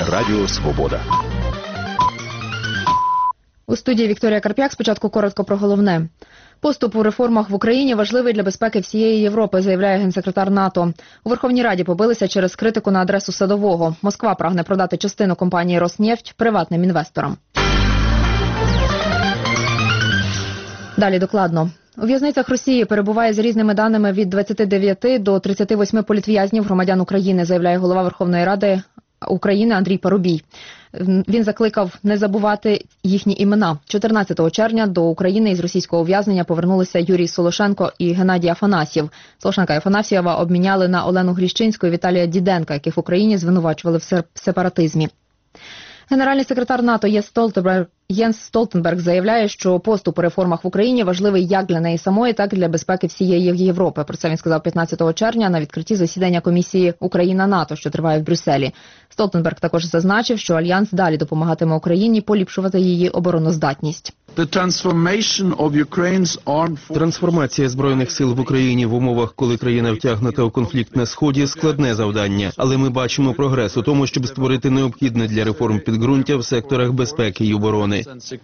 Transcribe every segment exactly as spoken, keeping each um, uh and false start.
Радіо Свобода. У студії Вікторія Карп'як. Спочатку коротко про головне. Поступ у реформах в Україні важливий для безпеки всієї Європи, заявляє генсекретар НАТО. У Верховній Раді побилися через критику на адресу Садового. Москва прагне продати частину компанії «Роснефть» приватним інвесторам. Далі докладно. У в'язницях Росії перебуває за різними даними від двадцяти дев'яти до тридцяти восьми політв'язнів громадян України, заявляє голова Верховної Ради України Андрій Парубій. Він закликав не забувати їхні імена. чотирнадцятого червня до України із російського ув'язнення повернулися Юрій Солошенко і Геннадій Афанасьєв. Солошенка і Афанасьєва обміняли на Олену Гріщинську і Віталія Діденка, яких в Україні звинувачували в сепаратизмі. Генеральний секретар НАТО Єнс Столтенберг, Єнс Столтенберг заявляє, що поступ у реформах в Україні важливий як для неї самої, так і для безпеки всієї Європи. Про це він сказав п'ятнадцятого червня на відкритті засідання комісії Україна-НАТО, що триває в Брюсселі. Столтенберг також зазначив, що Альянс далі допомагатиме Україні поліпшувати її обороноздатність. Трансформація Збройних сил в Україні в умовах, коли країна втягнута у конфлікт на Сході, складне завдання. Але ми бачимо прогрес у тому, щоб створити необхідне для реформ підґрунтя в секторах безпеки і оборони.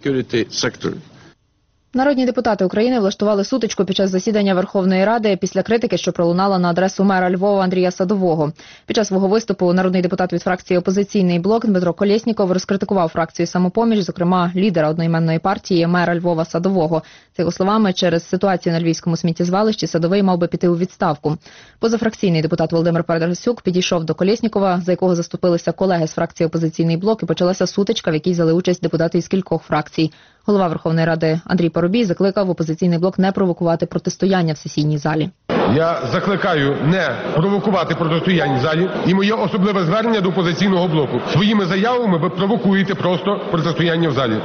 Народні депутати України влаштували сутичку під час засідання Верховної Ради після критики, що пролунала на адресу мера Львова Андрія Садового. Під час свого виступу народний депутат від фракції «Опозиційний блок» Дмитро Колєсніков розкритикував фракцію «Самопоміч», зокрема лідера одноіменної партії мера Львова Садового. За його словами, через ситуацію на львівському сміттєзвалищі Садовий мав би піти у відставку. Позафракційний депутат Володимир Парасюк підійшов до Колєснікова, за якого заступилися колеги з фракції «Опозиційний блок», і почалася сутичка, в якій взяли участь депутати із кількох фракцій. Голова Верховної Ради Андрій Парубій закликав «Опозиційний блок» не провокувати протистояння в сесійній залі. Я закликаю не провокувати протистояння в залі, і моє особливе звернення до «Опозиційного блоку». Своїми заявами ви провокуєте просто протистояння в залі.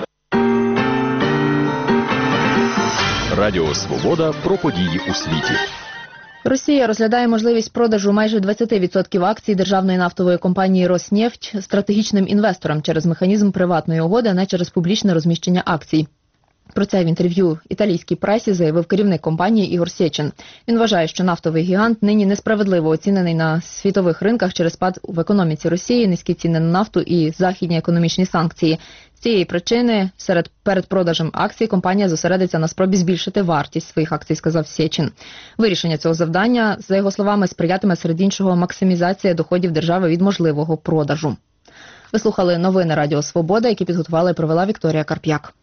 Радіо Свобода про події у світі. Росія розглядає можливість продажу майже двадцяти відсотків акцій державної нафтової компанії «Роснефть» стратегічним інвесторам через механізм приватної угоди, а не через публічне розміщення акцій. Про це в інтерв'ю італійській пресі заявив керівник компанії Ігор Сєчин. Він вважає, що нафтовий гігант нині несправедливо оцінений на світових ринках через спад в економіці Росії, низькі ціни на нафту і західні економічні санкції. З цієї причини серед перед продажем акцій компанія зосередиться на спробі збільшити вартість своїх акцій, сказав Сєчин. Вирішення цього завдання, за його словами, сприятиме серед іншого максимізація доходів держави від можливого продажу. Ви слухали новини Радіо Свобода, які підготувала і провела Вікторія Карп'як.